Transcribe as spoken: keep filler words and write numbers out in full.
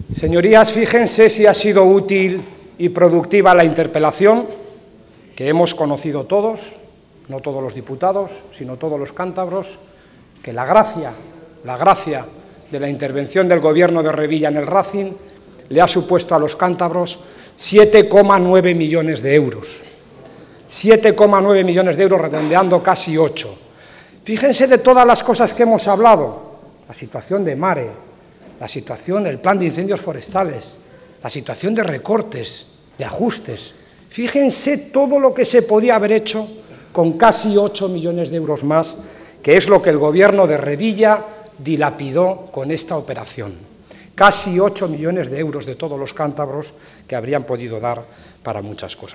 Señorías, fíjense si ha sido útil y productiva la interpelación que hemos conocido todos, no todos los diputados, sino todos los cántabros, que la gracia, la gracia de la intervención del Gobierno de Revilla en el Racing le ha supuesto a los cántabros siete coma nueve millones de euros. siete coma nueve millones de euros, redondeando casi ocho. Fíjense de todas las cosas que hemos hablado, la situación de Mare, la situación, el plan de incendios forestales, la situación de recortes, de ajustes. Fíjense todo lo que se podía haber hecho con casi ocho millones de euros más, que es lo que el Gobierno de Revilla dilapidó con esta operación. Casi ocho millones de euros de todos los cántabros que habrían podido dar para muchas cosas.